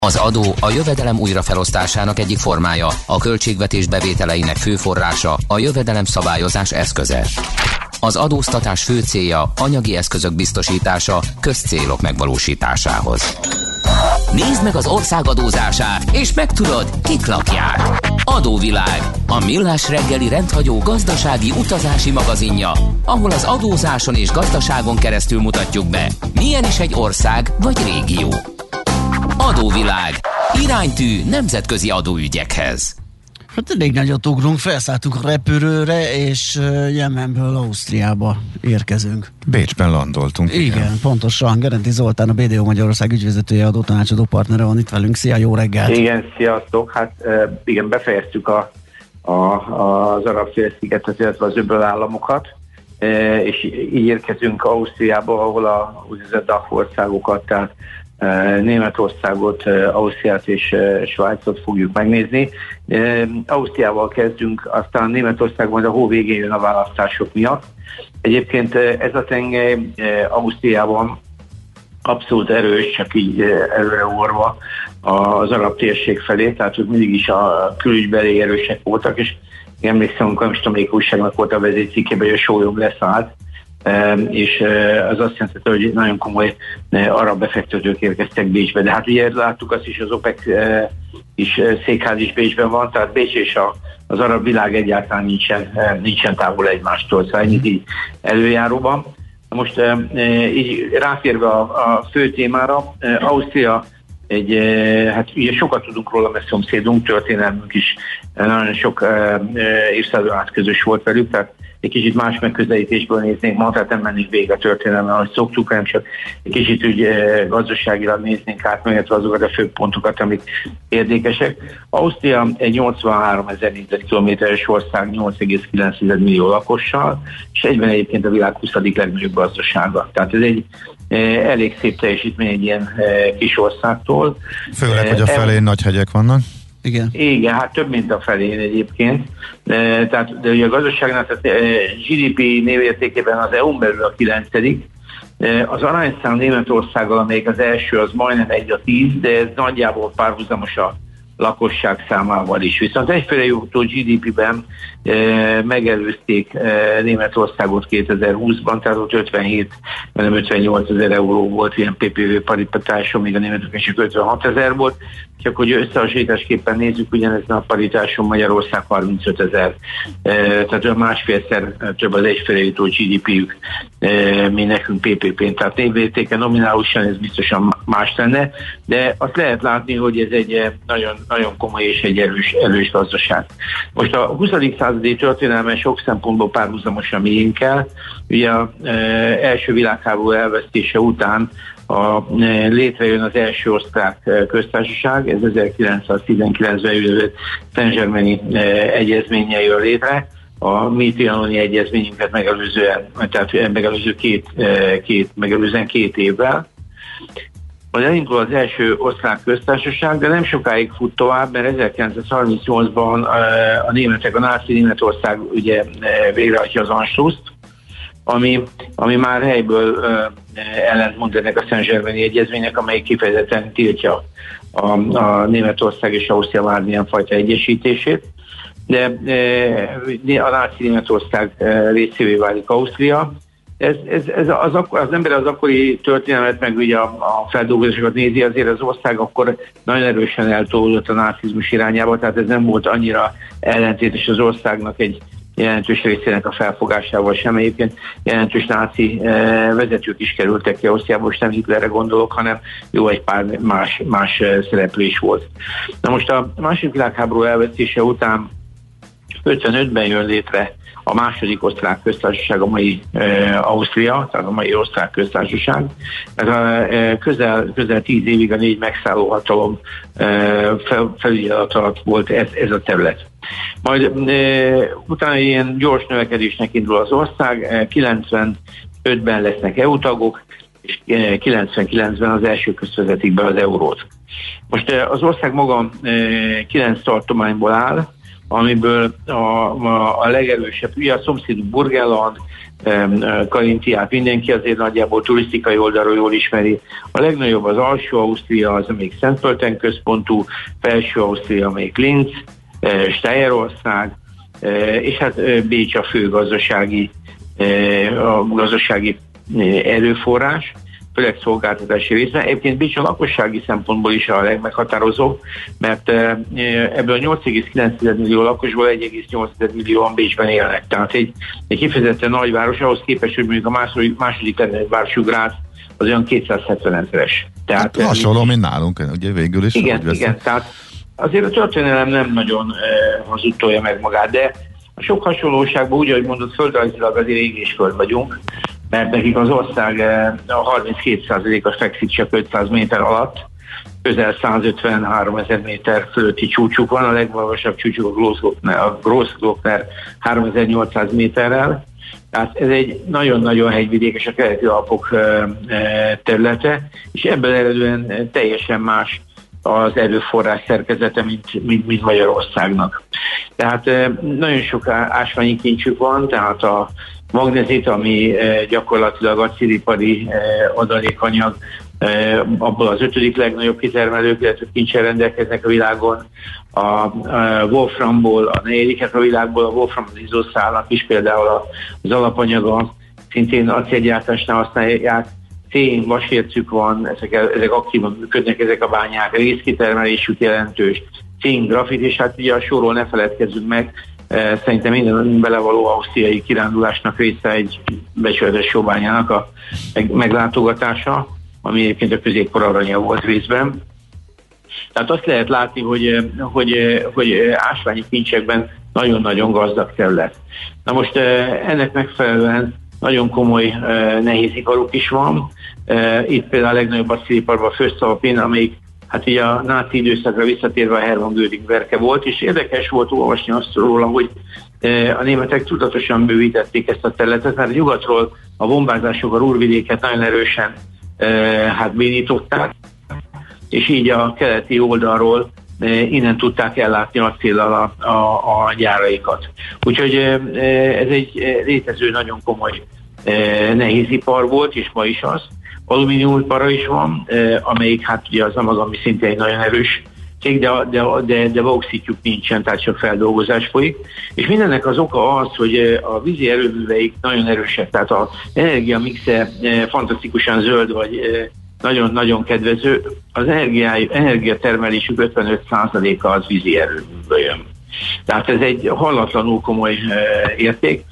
Az adó a jövedelem újrafelosztásának egyik formája, a költségvetés bevételeinek fő forrása, a jövedelem szabályozás eszköze. Az adóztatás fő célja anyagi eszközök biztosítása közcélok megvalósításához. Nézd meg az ország adózását, és megtudod, kik lakják. Adóvilág, a millás reggeli rendhagyó gazdasági utazási magazinja, ahol az adózáson és gazdaságon keresztül mutatjuk be, milyen is egy ország vagy régió. Adóvilág. Iránytű nemzetközi adóügyekhez. Hát elég nagyot ugrunk, felszálltunk a repülőre, és Jemenből Ausztriába érkezünk. Bécsben landoltunk. Igen, pontosan. Gerenti Zoltán, a BDO Magyarország ügyvezetője, adótanácsadó partnere van itt velünk. Szia, jó reggelt! Igen, sziasztok! Hát igen, befejeztük az Arab-félszigetet, illetve az öböl államokat, és így érkezünk Ausztriába, ahol a úgynevezett DACH országokat, tehát Németországot, Ausztriát és Svájcot fogjuk megnézni. Ausztriával kezdünk, aztán Németország majd a hó végén jön a választások miatt. Egyébként ez a tengely Ausztriában abszolút erős, csak így előreorva az arab térség felé, tehát ők mindig is a külügybeli erősek voltak, és emlékszem, amikor nem is tudom, melyik újságnak volt a vezércikkében, hogy a sólyom leszállt, és az azt jelenti, hogy nagyon komoly arab befektetők érkeztek Bécsbe. De hát ugye láttuk azt is, az OPEC is székház is Bécsben van, tehát Bécs és az arab világ egyáltalán nincsen távol egymástól, szóval ennyit így előjáróban. Most így rátérve a fő témára, Ausztria hát ugye sokat tudunk róla, mert szomszédunk, történelmünk is nagyon sok évszázadon át közös volt velük, tehát egy kicsit más megközelítésből néznénk ma, tehát nem mennénk végig a történelmen, ahogy szoktuk, hanem csak egy kicsit úgy gazdaságilag néznénk át, illetve azokat a fő pontokat, amik érdekesek. Ausztria egy 83 000 négyzetkilométeres ország, 8,9 millió lakossal, és egyben egyébként a világ 20. legnagyobb gazdasága. Tehát ez egy elég szép teljesítmény egy ilyen kis országtól. Főleg, hogy a felén nagy hegyek vannak. Igen, hát több, mint a felén egyébként. De ugye a gazdaságnál, tehát GDP névértékében az EU-n belül a 9. Az arányszám Németországgal, amelyik az első, az majdnem 1/10, de ez nagyjából párhuzamos a lakosság számával is. Viszont egyféle jutó GDP-ben megelőzték Németországot 2020-ban, tehát ott 57, nem 58 000 euró volt ilyen PPV paritáson, még a németek is 56 000 volt. Csak hogy összehasonlításképpen nézzük, ugyanezen a paritáson Magyarország 35 000, tehát másfélszer több az egyféle jutó GDP-jük, mint nekünk PPP-n. Tehát névértéken nominálisan ez biztosan más lenne, de azt lehet látni, hogy ez egy nagyon, nagyon komoly és egy erős gazdaság. Most a 20. századi történelmen sok szempontból párhuzamos a miénkkel. Ugye az első világháború elvesztése után létrejön az első osztrák köztársaság, ez 1919-ben jövő Saint-Germaini egyezménnyel jön létre, a mi trianoni egyezményünket megelőzően két évvel. Elindul az első osztrák köztársaság, de nem sokáig fut tovább, mert 1938-ban a németek, a náci Németország ugye végrehajtja az Anschlusst, ami már helyből ellentmond ennek a Saint-Germaini egyezménynek, amely kifejezetten tiltja a Németország és Ausztria bármilyen fajta egyesítését. De a náci Németország részévé válik Ausztria. Az ember az akkori történelmet, meg ugye a feldolgozásokat nézi, azért az ország akkor nagyon erősen eltolódott a nácizmus irányába, tehát ez nem volt annyira ellentétes az országnak egy jelentős részének a felfogásával sem. Egyébként jelentős náci vezetők is kerültek ki Ausztriából, most nem Hitlerre gondolok, hanem jó egy pár más szereplő is volt. Na most a második világháború elvesztése után 55-ben jön létre a második osztrák köztársaság, a mai Ausztria, tehát a mai osztrák köztársaság. Ez közel 10 évig a 4 megszálló hatalom felügyelet alatt volt ez a terület. Majd utána ilyen gyors növekedésnek indul az ország, 95-ben lesznek EU tagok, és 99-ben az első közt vezetik be az eurót. Most az ország maga 9 tartományból áll, amiből a legerősebb, ugye a szomszédunk Burgenland, Karintiát mindenki azért nagyjából turisztikai oldalról jól ismeri. A legnagyobb az Alsó-Ausztria, az amelyik Szentpölten központú, Felső-Ausztria, amelyik Linz, Steierország, és hát Bécs a fő gazdasági erőforrás, főleg szolgáltatási részben. Egyébként Bécs a lakossági szempontból is a legmeghatározóbb, mert ebből 8,9 millió lakosból 1,8 millióan Bécsben élnek. Tehát egy kifejezetten nagyváros, ahhoz képest, hogy mondjuk a második legnagyobb városú Gráz az olyan 270 000-es. Tehát hasonló, mint nálunk, ugye végül is. Igen, tehát azért a történelem nem nagyon hazudtolja meg magát, de a sok hasonlóságban úgy, ahogy mondott, földrajzilag azért ég és föld vagyunk, mert nekik az ország a 32%-a fekszik csak 500 méter alatt, közel 153 000 méter fölötti csúcsuk van, a legmagasabb csúcsuk a Grossglockner 3800 méterrel, tehát ez egy nagyon-nagyon hegyvidékes a keleti Alpok területe, és ebből eredően teljesen más az erőforrás szerkezete, mint Magyarországnak. Tehát nagyon sok ásványi kincsük van, tehát a magnezit, ami gyakorlatilag acélipari adalékanyag, abból az 5. legnagyobb kitermelők, illetve kincsel rendelkeznek a világon. A wolframból a 4. a világból, a wolfram az izoszálnak is például az alapanyaga, szintén acélgyártásnál használják. Szén, vasércük van, ezek aktívan működnek, ezek a bányák, részkitermelésük jelentős, cink, grafit, és hát ugye a sorról ne feledkezzünk meg, szerintem minden belevaló ausztriai kirándulásnak része egy becsületes sóbányának a meglátogatása, ami egyébként a középkor aranya volt részben. Tehát azt lehet látni, hogy ásványi kincsekben nagyon-nagyon gazdag terület. Na most ennek megfelelően nagyon komoly nehéziparuk is van. Itt például a legnagyobb acéliparban a Föstalpin, amelyik hát így a náci időszakra visszatérve a Hermann Göring verke volt, és érdekes volt olvasni azt róla, hogy a németek tudatosan bővítették ezt a területet, mert nyugatról a bombázások a Ruhrvidéket nagyon erősen bénították, és így a keleti oldalról innen tudták ellátni acéllal a gyáraikat. Úgyhogy ez egy létező, nagyon komoly nehézipar volt, és ma is az. Alumíniumipara is van, amelyik hát ugye az a maga, ami szintén egy nagyon erős cég, de bauxitjuk nincsen, tehát csak feldolgozás folyik. És mindennek az oka az, hogy a vízi erőműveik nagyon erősek, tehát az energiamixe fantasztikusan zöld, vagy nagyon-nagyon kedvező. Az energiatermelésük 55%-a az vízi erőműből jön. Tehát ez egy hallatlanul komoly érték,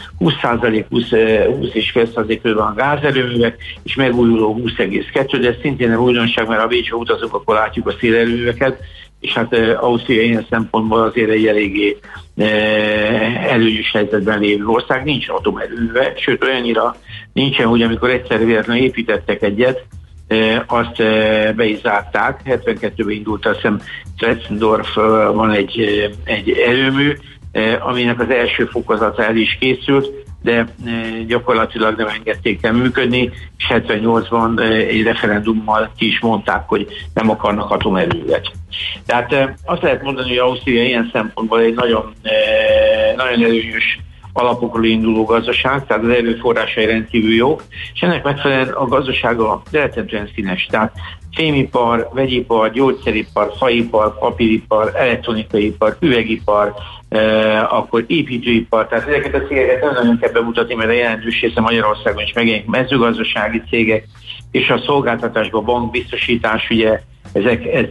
20,5% van a gázerőművek, és megújuló 20,2%, de ez szintén nem újdonság, mert ha Bécsbe utazunk, akkor látjuk a szélerőműveket, és hát Ausztria ilyen szempontból azért egy eléggé előnyös helyzetben lévő ország, nincs atomerőműve, sőt olyannyira nincsen, hogy amikor egyszer véletlenül építettek egyet, azt be is zárták. 72-ben indult, azt hiszem Tretzendorf van egy erőmű, aminek az első fokozata el is készült, de gyakorlatilag nem engedték el működni, és 78-ban egy referendummal ki is mondták, hogy nem akarnak atomerővet. Tehát azt lehet mondani, hogy Ausztria ilyen szempontból egy nagyon, nagyon előnyös alapokról induló gazdaság, tehát az erőforrásai rendkívül jók, és ennek megfelelően a gazdasága rettentően színes. Tehát fémipar, vegyipar, gyógyszeripar, faipar, papíripar, elektronikaipar, üvegipar, akkor építőipar, tehát ezeket a cégeket nem nagyon kell bemutatni, mert a jelentős része Magyarországon is megjelenik, mezőgazdasági cégek, és a szolgáltatásban bankbiztosítás, ugye ez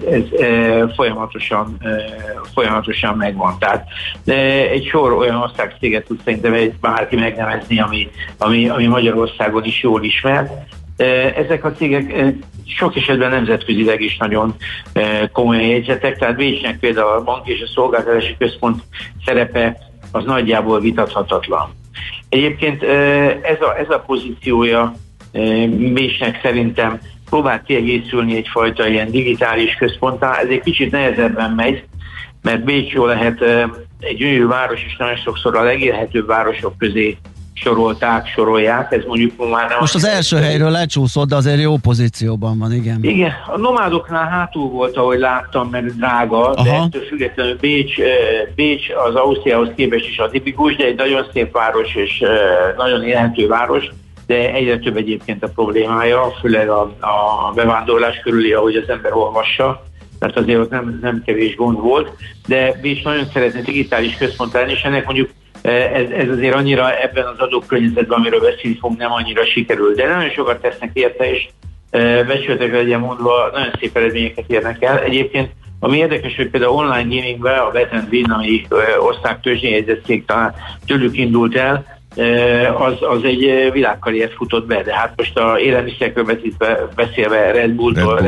folyamatosan megvan. Tehát egy sor olyan országcéget tud szerintem bárki megnevezni, ami Magyarországon is jól ismert. Ezek a cégek sok esetben nemzetközileg is nagyon komoly jegyzetek, tehát Bécsnek például a bank és a szolgáltatási központ szerepe az nagyjából vitathatatlan. Egyébként ez a pozíciója Bécsnek szerintem próbál kiegészülni egyfajta ilyen digitális központtá. Ez egy kicsit nehezebben megy, mert Bécs jól lehet egy gyönyörű város, és nagyon sokszor a legélhetőbb városok közé sorolják, ez mondjuk már nem... Most az első helyről lecsúszott, de azért jó pozícióban van, igen. Igen, a nomádoknál hátul volt, ahogy láttam, mert drága, de ettől függetlenül Bécs az Ausztriához képest is atipikus, de egy nagyon szép város és nagyon élhető város, de egyre több egyébként a problémája, főleg a bevándorlás körüli, ahogy az ember olvassa, tehát azért ott nem kevés gond volt, de Bécs nagyon szeretne digitális központ lenni, és ennek mondjuk ez azért annyira ebben az adókörnyezetben, amiről beszélni fogunk, nem annyira sikerül, de nagyon sokat tesznek érte, és becsületek legyen mondva, nagyon szép eredményeket érnek el. Egyébként ami érdekes, hogy például online gamingben a Bet & Win, ami ország tőzsdéjegyzett cég, talán tőlük indult el, az egy világkarriert futott be, de hát most a élelmiszerekről beszélve Red Bull-tól,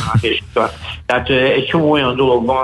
tehát egy csomó olyan dolog van,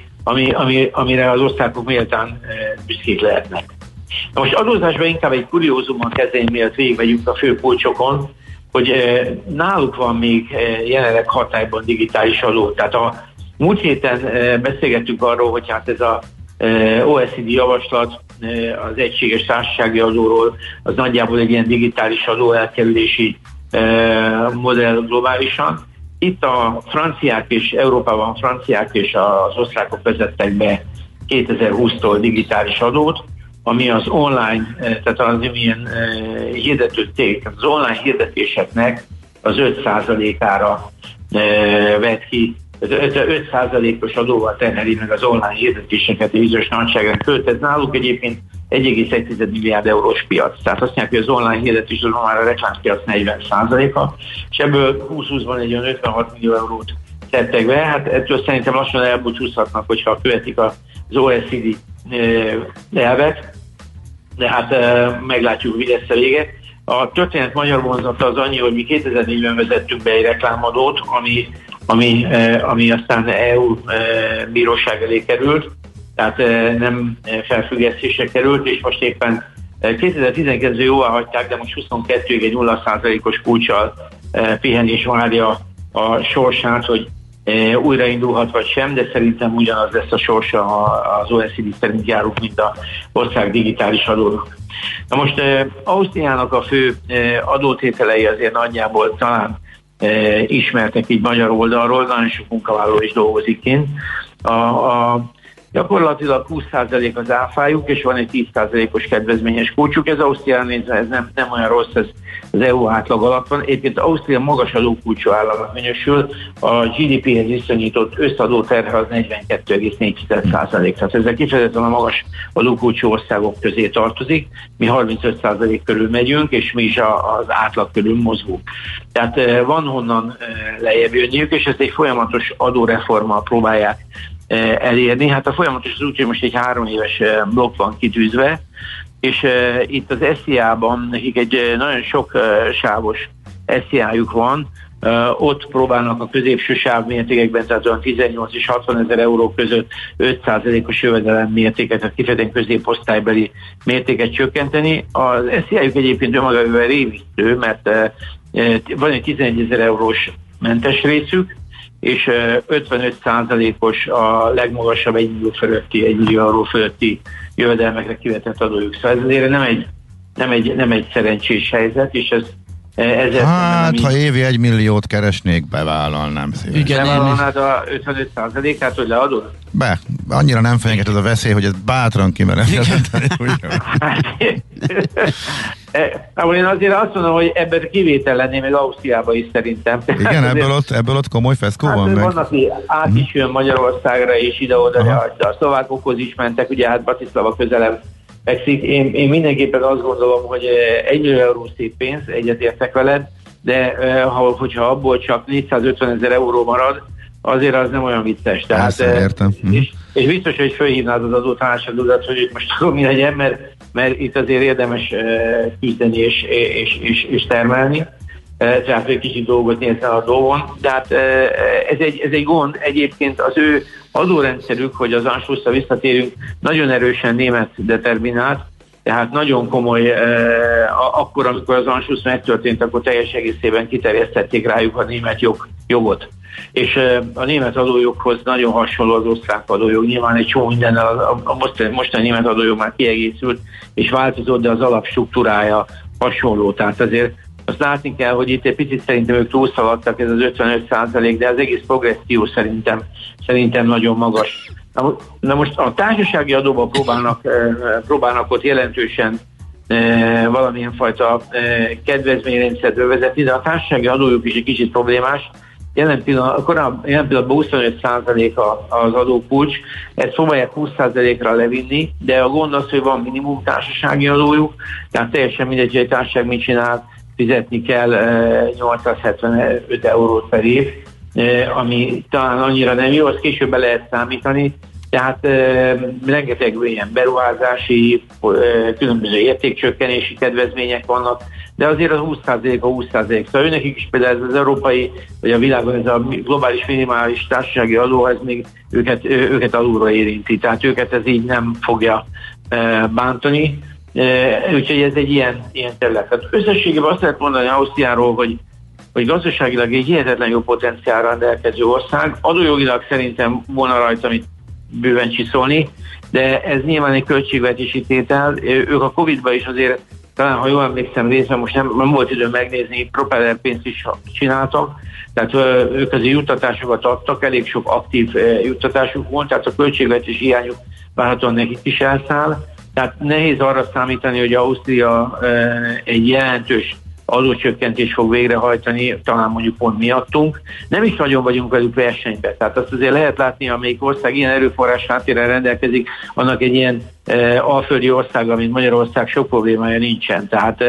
amire az osztrákok méltán büszkék lehetnek. Na most adózásban inkább egy kuriózummal kezdeni, miatt végigmegyünk a fő kulcsokon, hogy náluk van még jelenleg hatályban digitális adó. Tehát a múlt héten beszélgettünk arról, hogy hát ez a OECD javaslat az egységes társasági adóról, az nagyjából egy ilyen digitális adóelkerülési modell globálisan. Itt a franciák és Európában a franciák és az osztrákok vezettek be 2020-tól digitális adót, ami az online, tehát az ilyen hirdető cég, az online hirdetéseknek az 5%-ára vett ki, 5%-os adóval terheli meg az online hirdetéseket a bizonyos nagyságrend fölött. Ez náluk egyébként 1,1 milliárd eurós piac. Tehát azt mondják, hogy az online hirdetés az már a reklámpiac 40%-a, és ebből 2020-ban egy olyan 56 millió eurót tettek be. Hát ettől szerintem lassan elbúcsúzhatnak, hogyha követik az OECD elvet, de hát meglátjuk, mi lesz a vége. A történet magyar vonzata az annyi, hogy mi 2004-ben vezettünk be egy reklámadót, ami aztán EU bíróság elé került, tehát nem felfüggesztésre került, és most éppen 2012-ben jóvá hagyták, de most 22-ig egy 0%-os kulccsal pihenés várja a sorsát, hogy újraindulhat vagy sem, de szerintem ugyanaz lesz a sorsa, ha az OECD szerint járunk, mint az ország digitális adónak. Na most Ausztriának a fő adótételei azért nagyjából talán ismertek így magyar oldalról, nagyon sok munkavállaló is dolgozik kint. Gyakorlatilag 20% az áfájuk, és van egy 10%-os kedvezményes kulcsuk. Ez Ausztrián nézve, ez nem olyan rossz, ez az EU átlag alatt van. Egyébként Ausztria magas adókulcsú államnak minősül, a GDP-hez viszonyított összadó terhe az 42,4%. Tehát ezzel kifejezetten a magas adókulcsú országok közé tartozik. Mi 35% körül megyünk, és mi is az átlag körül mozgunk. Tehát van honnan lejjebb jönniük, és ezt egy folyamatos adóreformmal próbálják elérni. Hát a folyamatos az úgy, hogy most egy 3 éves blokk van kitűzve, és itt az SZIA-ban nekik egy nagyon sok sávos SZIA-juk van, ott próbálnak a középső sáv mértékekben, tehát olyan 18 és 60 ezer euró között 5%-os jövedelem mértéket, tehát kifejezetten középosztálybeli mértéket csökkenteni. Az SZIA-juk egyébként önmagában rémisztő, mert van egy 11 ezer eurós mentes részük, és 55%-os a legmagasabb 1 millió euró fölötti jövedelmekre kivetett adójuk. Szóval ez azért nem egy szerencsés helyzet, és hát, ha évi 1 milliót keresnék, bevállalnám szívesen. Igen, bevállalnád a 55%-át, hogy leadod? Annyira nem fenyeget ez a veszély, hogy ezt bátran kimerem jelenteni. Én azért azt mondom, hogy ebben kivétel lenné még Ausztriában is szerintem. Igen, ebből ott komoly feszkó van meg? Van, aki át is jön Magyarországra, és ide-oda, de a szlovákokhoz is mentek, ugye hát Bratislava közelebb fekszik. Én mindenképpen azt gondolom, hogy 1 millió euró szép pénz, egyetértek veled, de hogyha abból csak 450 ezer euró marad, azért az nem olyan vicces. Tehát, értem. És biztos, hogy fölhívnád az adótanácsadódat, hogy most akkor mi legyen, mert itt azért érdemes küzdeni és termelni. Tehát egy kicsit dolgot nézzen a dolgon. Tehát ez egy gond. Egyébként az ő adórendszerük, hogy az Anschlussra visszatérünk, nagyon erősen német determinált, tehát nagyon komoly, akkor, amikor az Anschluss megtörtént, akkor teljes egészében kiterjesztették rájuk a német jogot. És a német adójoghoz nagyon hasonló az osztrák adójog. Nyilván egy csomó mindennel a mostani német adójog már kiegészült, és változott, de az alapstruktúrája hasonló. Tehát azért azt látni kell, hogy itt egy picit szerintem ők túlszaladtak, ez az 55%, de az egész progresszió szerintem nagyon magas. Na most a társasági adóban próbálnak ott jelentősen valamilyen fajta kedvezményrendszert bevezetni, de a társasági adójuk is egy kicsit problémás. Jelen pillanatban 25% az adókulcs, ezt próbálják 20%-ra levinni, de a gond az, hogy van minimum társasági adójuk, tehát teljesen mindegy, hogy egy társaság mit csinál, fizetni kell 875 eurót per év, ami talán annyira nem jó, azt később be lehet számítani, tehát rengeteg ilyen beruházási, különböző értékcsökkenési kedvezmények vannak, de azért az 20%. Szóval őnekik is például ez az európai, vagy a világon ez a globális minimális társasági adó, ez még őket alulra érinti, tehát őket ez így nem fogja bántani. Úgyhogy ez egy ilyen terület. Tehát összességében azt lehet mondani Ausztriáról, hogy gazdaságilag egy hihetetlen jó potenciálra rendelkező ország. Adójogilag szerintem volna rajta mit bőven csiszolni, de ez nyilván egy költségvetési tétel. Ők a Covid-ban is azért, talán ha jól emlékszem részben, most nem volt időm megnézni, propeller pénzt is csináltak, tehát ők azért juttatásokat adtak, elég sok aktív juttatásuk volt, tehát a költségvetési hiányuk várhatóan nekik is elszáll. Tehát nehéz arra számítani, hogy Ausztria egy jelentős adócsökkentést fog végrehajtani, talán mondjuk pont miattunk. Nem is nagyon vagyunk velük versenyben. Tehát azt azért lehet látni, amelyik ország ilyen erőforrás háttérrel rendelkezik, annak egy ilyen alföldi országa, mint Magyarország, sok problémája nincsen. Tehát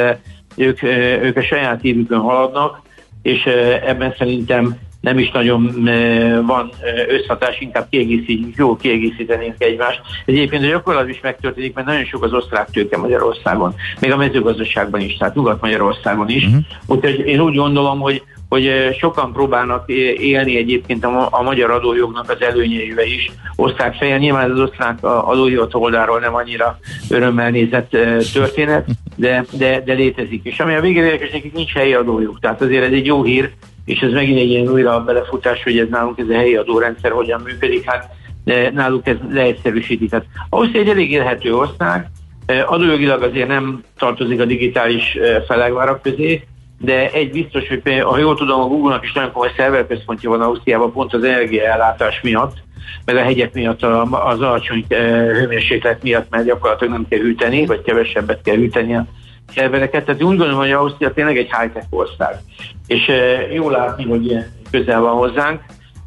ők a saját évükön haladnak, és ebben szerintem nem is nagyon van összhatás, inkább jól kiegészítenénk egymást. Egyébként a gyakorlat is megtörténik, mert nagyon sok az osztrák tőke Magyarországon, még a mezőgazdaságban is, tehát Nyugat-Magyarországon is. Úgyhogy én úgy gondolom, hogy sokan próbálnak élni egyébként a magyar adójognak az előnyeivel is. Osztrák fejen, nyilván az osztrák adóhivatal oldalról nem annyira örömmel nézett történet, de létezik. És ami a végére érdekes, nekik nincs helyi adójog, tehát azért ez egy jó hír, és ez megint egy ilyen újra belefutás, hogy ez nálunk ez a helyi adórendszer hogyan működik, hát de náluk ez leegyszerűsítik. Hát Ausztria egy elég élhető ország, adójogilag azért nem tartozik a digitális fellegvárak közé, de egy biztos, hogy ha jól tudom, a Google-nak is nagyon komoly szerverközpontja van Ausztriában pont az energiaellátás miatt, meg a hegyek miatt, az alacsony hőmérséklet miatt, mert gyakorlatilag nem kell hűteni, vagy kevesebbet kell hűteni a szervereket. Tehát úgy gondolom, hogy Ausztria tényleg egy high-tech ország. És jól látni, hogy ilyen közel van hozzánk.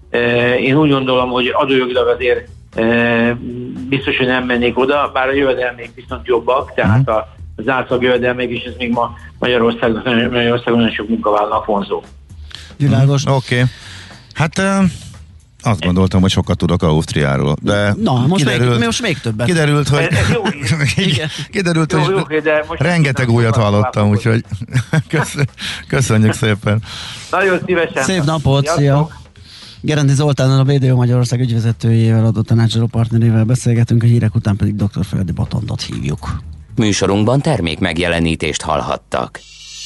Én úgy gondolom, hogy adójogilag azért biztos, hogy nem mennék oda, bár a jövedelmek viszont jobbak, tehát az átlag jövedelmek is, ez még ma Magyarországon nagyon sok munkavállalónak vonzó. Világos. Oké. Hát azt gondoltam, hogy sokat tudok Ausztriáról, de most még többet. Kiderült, hogy kiderült, hogy rengeteg újat hallottam, úgyhogy köszönjük szépen. Nagyon szívesen. Szép napot, szia! Gerendi Zoltánnal, a BDO Magyarország ügyvezetőjével, adó tanácsadó partnerével beszélgetünk, a hírek után pedig Dr. Feledi Botondot hívjuk. Műsorunkban termék megjelenítést hallhattak.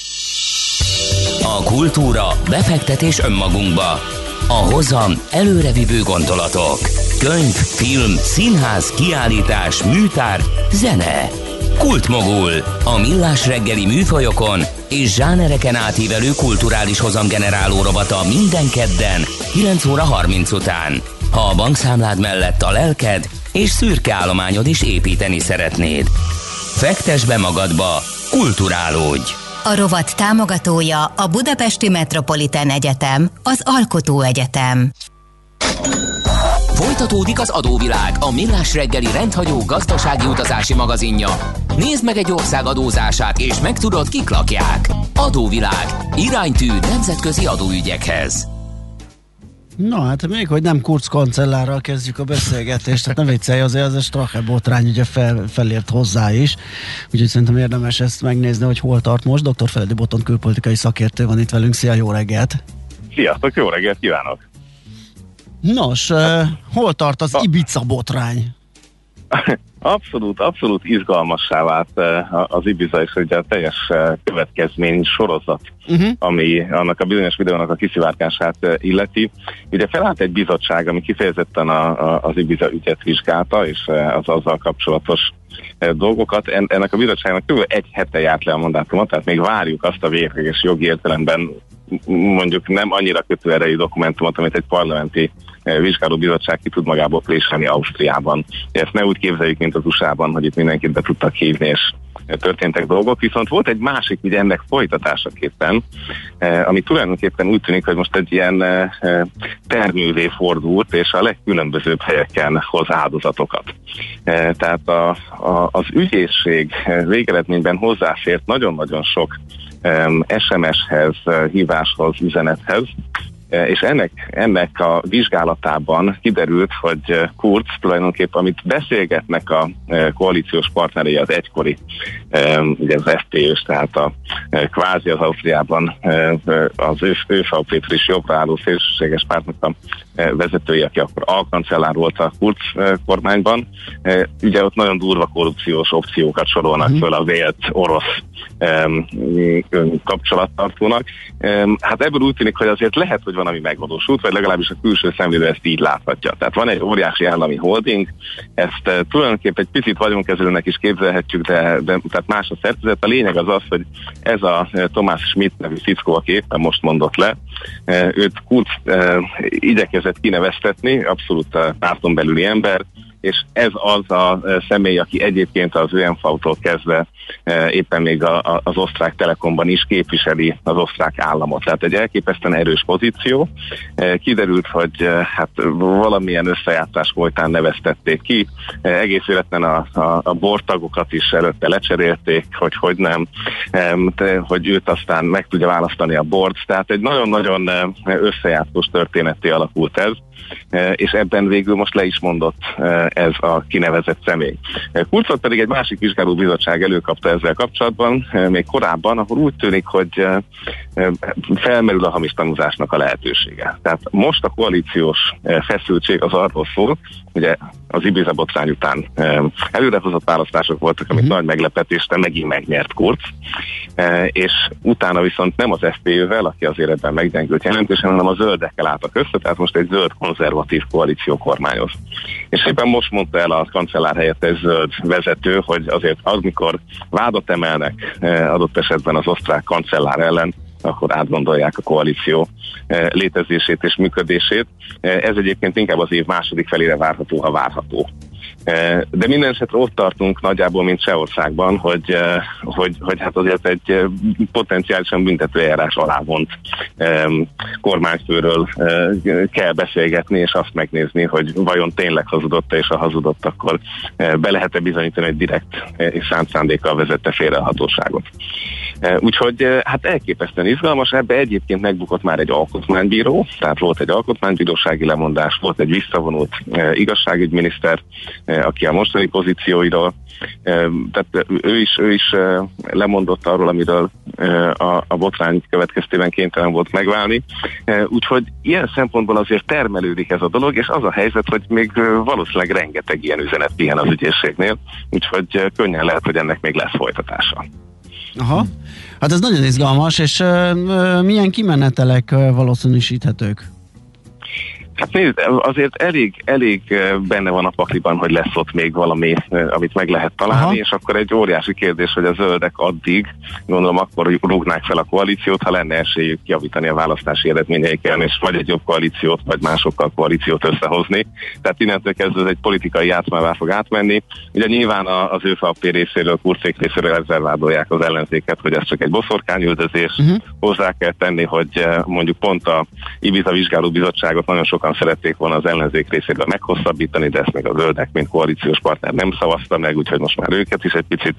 A kultúra, befektetés önmagunkba. A hozam előrevívő gondolatok. Könyv, film, színház, kiállítás, műtár, zene. Kultmogul. A millás reggeli műfajokon és zsánereken átívelő kulturális hozamgeneráló rovata minden kedden 9 óra 30 után. Ha a bankszámlád mellett a lelked és szürke állományod is építeni szeretnéd. Fektesd be magadba, kulturálódj! A rovat támogatója a Budapesti Metropolitán Egyetem, az Alkotó Egyetem. Folytatódik az Adóvilág, a millás reggeli rendhagyó gazdasági utazási magazinja. Nézd meg egy ország adózását, és megtudod, kik lakják. Adóvilág. Iránytű nemzetközi adóügyekhez. Na hát még, hogy nem Kurz kancellárral kezdjük a beszélgetést, tehát ne viccelj, azért az a Strache botrány ugye felért hozzá is, úgyhogy szerintem érdemes ezt megnézni, hogy hol tart most. Dr. Feledi Botond külpolitikai szakértő van itt velünk, szia, jó reggelt! Sziasztok, jó reggelt kívánok! Nos, hol tart az Ibiza botrány? Abszolút izgalmassá vált az Ibiza, és ugye a teljes következmény sorozat, ami annak a bizonyos videónak a kiszivárgását illeti. Ugye felállt egy bizottság, ami kifejezetten az Ibiza ügyet vizsgálta, és az azzal kapcsolatos dolgokat. Ennek a bizottságnak kb. Egy hete járt le a mandátumot, tehát még várjuk azt a végleges jogi értelemben mondjuk nem annyira kötőerejű dokumentumot, amit egy parlamenti vizsgálóbizottság ki tud magából préselni Ausztriában. Ezt ne úgy képzeljük, mint az USA-ban, hogy itt mindenkit be tudtak hívni, és történtek dolgok, viszont volt egy másik ügy ennek folytatásaképpen, ami tulajdonképpen úgy tűnik, hogy most egy ilyen termővé fordult, és a legkülönbözőbb helyeken hoz áldozatokat. Tehát az ügyészség végeredményben hozzáfért nagyon-nagyon sok SMS-hez, híváshoz, üzenethez, és ennek a vizsgálatában kiderült, hogy Kurz tulajdonképpen, amit beszélgetnek a koalíciós partnerei, az egykori, ugye az FPÖ-s, tehát kvázi az Ausztriában az ÖVP-től is jobbra álló szélsőséges pártnak a vezetője, aki akkor alkancellár volt a Kurz kormányban. Ugye ott nagyon durva korrupciós opciókat sorolnak föl a vélt orosz kapcsolattartónak. Hát ebből úgy tűnik, hogy azért lehet, hogy van, ami megvalósult, vagy legalábbis a külső szemlélő ezt így láthatja. Tehát van egy óriási állami holding, ezt tulajdonképpen egy picit vagyonkezelőnek is képzelhetjük, de tehát más a szerkezet. A lényeg az, hogy ez a Thomas Schmidt nevű fickó, aki éppen most mondott le, őt Kurz igyekezett kineveztetni, abszolút párton belüli ember, és ez az a személy, aki egyébként az ÖMV-tól kezdve éppen még az osztrák Telekomban is képviseli az osztrák államot. Tehát egy elképesztően erős pozíció. Kiderült, hogy hát valamilyen összejátszás folytán neveztették ki. Egész életben a bordtagokat is előtte lecserélték, hogy nem, hogy őt aztán meg tudja választani a board. Tehát egy nagyon-nagyon összejátszós történetté alakult ez, és ebben végül most le is mondott ez a kinevezett személy. Kurzot pedig egy másik vizsgálóbizottság előkapta ezzel kapcsolatban, még korábban, ahol úgy tűnik, hogy felmerül a hamis tanúzásnak a lehetősége. Tehát most a koalíciós feszültség az arról szól, ugye az Ibiza botrány után előrehozott választások voltak, amit nagy meglepetésre megint megnyert Kurz, és utána viszont nem az FPÖ-vel, aki azért ebben meggyengült jelentősen, hanem a zöldekkel álltak össze, tehát most egy zöld konzervatív koalíció kormányoz. És éppen most mondta el a kancellár helyettes zöld vezető, hogy azért amikor vádat emelnek adott esetben az osztrák kancellár ellen, akkor átgondolják a koalíció létezését és működését. Ez egyébként inkább az év második felére várható, ha várható. De minden esetre ott tartunk nagyjából, mint Csehországban, hogy hát azért egy potenciálisan büntetőeljárás alá vont kormányfőről kell beszélgetni, és azt megnézni, hogy vajon tényleg hazudott, és ha hazudott, akkor be lehet-e bizonyítani, hogy direkt és szánt szándékkal vezette félre a hatóságot. Úgyhogy hát elképesztően izgalmas, ebbe egyébként megbukott már egy alkotmánybíró, tehát volt egy alkotmánybírósági lemondás, volt egy visszavonult igazságügyminiszter, aki a mostani pozícióiról, tehát ő is lemondott arról, amiről a botrány következtében kénytelen volt megválni. Úgyhogy ilyen szempontból azért termelődik ez a dolog, és az a helyzet, hogy még valószínűleg rengeteg ilyen üzenet pihen az ügyészségnél, úgyhogy könnyen lehet, hogy ennek még lesz folytatása. Aha, hát ez nagyon izgalmas, és milyen kimenetelek valószínűsíthetők? Hát nézd, azért elég benne van a pakliban, hogy lesz ott még valami, amit meg lehet találni. Aha. És akkor egy óriási kérdés, hogy a zöldek addig, gondolom akkor rúgnák fel a koalíciót, ha lenne esélyük javítani a választási eredményeiken, és vagy egy jobb koalíciót, vagy másokkal koalíciót összehozni. Tehát innentől kezdve egy politikai játszmává fog átmenni. Ugye nyilván az ÖVP részéről, Kurzék részéről ezzel vádolják az ellenzéket, hogy ez csak egy boszorkányüldözés. Hozzá kell tenni, hogy mondjuk pont a Ibiza vizsgálóbizottságot nagyon sokan szerették volna az ellenzék részéről meghosszabbítani, de ezt még a zöldek, mint koalíciós partner nem szavazta meg, úgyhogy most már őket is egy picit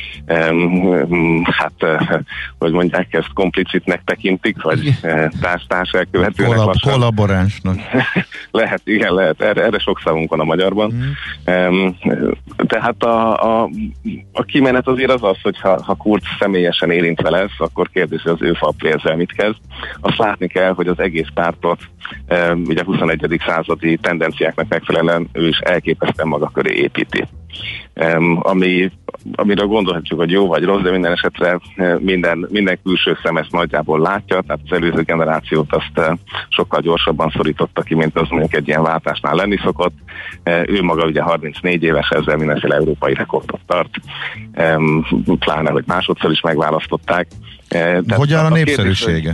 hogy mondják, ezt komplicitnek tekintik, vagy társ elkövetőnek. Kollaboránsnak. Lehet, igen, lehet. Erre sok szavunk van a magyarban. Tehát a kimenet azért az, hogy ha Kurz személyesen érintve lesz, akkor kérdés, hogy az ő ezzel mit kezd. Azt látni kell, hogy az egész pártot ugye 21. századi tendenciáknak megfelelően ő is elképesztően maga köré építi. amire gondolhatjuk, hogy jó vagy rossz, de minden esetre minden külső szem ezt nagyjából látja, tehát az előző generációt azt sokkal gyorsabban szorította ki, mint az mondjuk egy ilyen váltásnál lenni szokott. Ő maga ugye 34 éves, ezzel mindenféle európai rekordot tart, pláne, hogy másodszor is megválasztották. Hogyan a népszerűsége?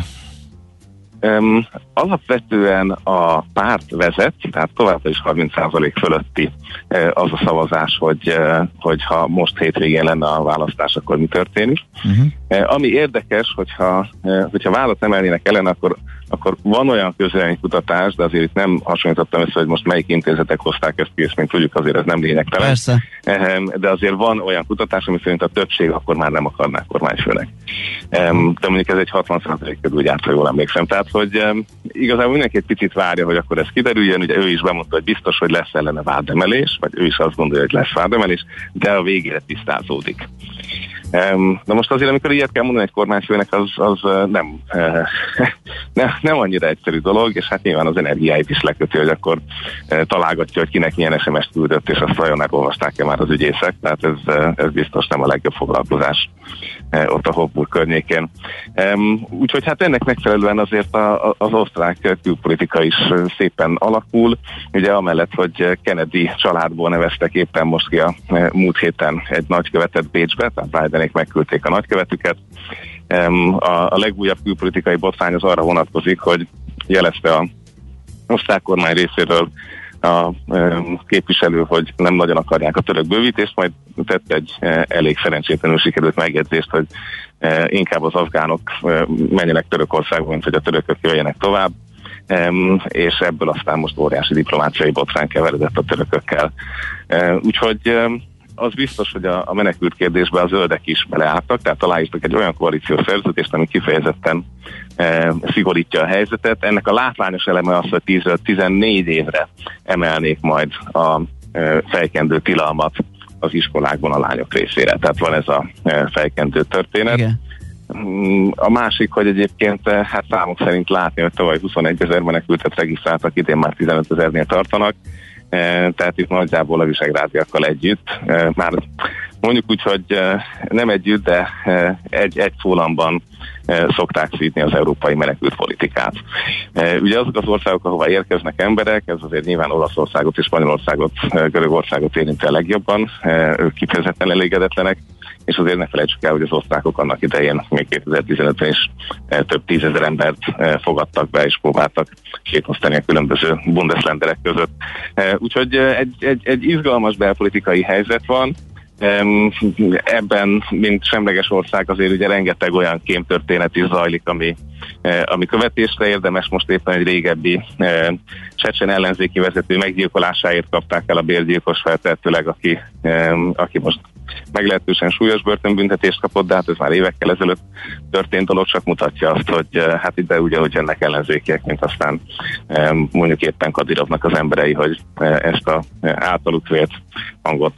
Alapvetően a párt vezet, tehát továbbra is 30% fölötti az a szavazás, hogy ha most hétvégén lenne a választás, akkor mi történik. Ami érdekes, hogyha vádat emelnének ellen, akkor van olyan közvéleménykutatás, de azért itt nem hasonlítottam össze, hogy most melyik intézetek hozták ezt ki, és mint tudjuk, azért ez nem lényegtelen. Persze. De azért van olyan kutatás, ami szerint a többség akkor már nem akarná kormányfőnek. De mondjuk ez egy 60% körül járt, ha jól emlékszem. Tehát, hogy igazából mindenki egy picit várja, hogy akkor ez kiderüljön. Ugye ő is bemondta, hogy biztos, hogy lesz ellene vádemelés, vagy ő is azt gondolja, hogy lesz vádemelés, de a végére tisztázódik. Na most azért, amikor ilyet kell mondani egy kormányfőnek, az nem annyira egyszerű dolog, és hát nyilván az energiáit is leköti, hogy akkor találgatja, hogy kinek milyen SMS-t küldött, és azt vajon elolvasták-e már az ügyészek, tehát ez biztos nem a legjobb foglalkozás ott a Hofburg környékén. Úgyhogy hát ennek megfelelően azért az osztrák külpolitika is szépen alakul. Ugye amellett, hogy Kennedy családból neveztek éppen most ki a múlt héten egy nagykövetet Bécsbe, tehát Bidenék megküldték a nagykövetüket. A legújabb külpolitikai botrány az arra vonatkozik, hogy jelezte a osztrák kormány részéről a képviselő, hogy nem nagyon akarják a török bővítést, majd tett egy elég szerencsétlenül sikerült megjegyzést, hogy inkább az afgánok menjenek Törökországba, mint hogy a törökök jöjjenek tovább, és ebből aztán most óriási diplomáciai botrány keveredett a törökökkel. Úgyhogy az biztos, hogy a menekült kérdésbe a zöldek is beleálltak, tehát aláírtak egy olyan koalíciós szerződést, ami kifejezetten szigorítja a helyzetet. Ennek a látványos eleme az, hogy 10-14 évre emelnék majd a fejkendő tilalmat az iskolákban a lányok részére. Tehát van ez a fejkendő történet. Igen. A másik, hogy egyébként hát számok szerint látni, hogy tavaly 21 000 menekültet regisztráltak, idén már 15 000-nél tartanak. Tehát itt nagyjából a visegrádiakkal együtt, már mondjuk úgy, hogy nem együtt, de egy szólamban szokták szídni az európai menekült politikát. Ugye azok az országok, ahova érkeznek emberek, ez azért nyilván Olaszországot és Spanyolországot, Görögországot érinti a legjobban, ők kifejezetten elégedetlenek, és azért ne felejtsük el, hogy az osztrákok annak idején még 2015-ben is több 10 000 embert fogadtak be, és próbáltak szétosztani a különböző bundesländerek között. Úgyhogy egy izgalmas belpolitikai helyzet van. Ebben, mint semleges ország, azért ugye rengeteg olyan kémtörténet is zajlik, ami követésre érdemes. Most éppen egy régebbi csecsen ellenzéki vezető meggyilkolásáért kapták el a bérgyilkos feltehetőleg, aki most meglehetősen súlyos börtönbüntetést kapott, de hát ez már évekkel ezelőtt történt dolog, csak mutatja azt, hogy hát ide ugye, hogy jönnek ellenzékiek, mint aztán mondjuk éppen Kadirovnak az emberei, hogy ezt a általuk vélt hangot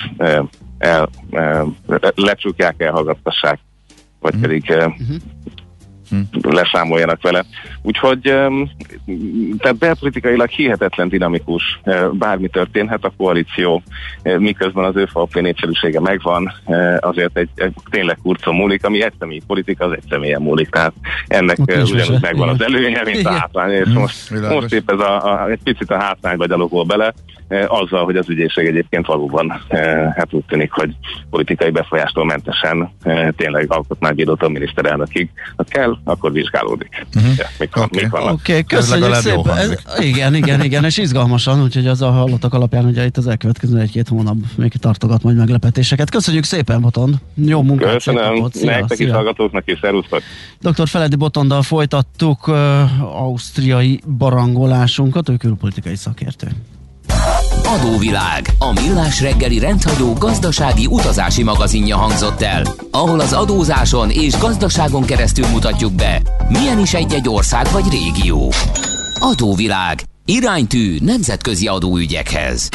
lecsukják, elhallgattassák, vagy pedig leszámoljanak vele. Úgyhogy tehát belpolitikailag hihetetlen dinamikus, bármi történhet, a koalíció miközben az ÖVP népszerűsége megvan, azért egy tényleg kurcon múlik, ami egyszemélyi politika, az egyszemélyen múlik, tehát ennek ugyanúgy megvan az előnye, mint a hátránya, és most épp ez egy picit a hátrányba gyalogol bele, azzal, hogy az ügyészség egyébként valóban hát úgy tűnik, hogy politikai befolyástól mentesen tényleg alkotmánybírót a miniszterelnökig, ha kell, akkor vizsgálódik. Oké, köszönjük szépen. Igen, és izgalmasan, úgyhogy az a hallottak alapján, ugye itt az elkövetkező 1-2 hónap még tartogat majd meglepetéseket. Köszönjük szépen, Botond! Jó munkát! Köszönöm, nektek is hallgatóknak is, szervusztok! Dr. Feledi Botonddal folytattuk ausztriai barangolásunkat, ő külpolitikai szakértő. Adóvilág, a millás reggeli rendhagyó gazdasági utazási magazinja hangzott el, ahol az adózáson és gazdaságon keresztül mutatjuk be, milyen is egy ország vagy régió. Adóvilág, iránytű nemzetközi adóügyekhez.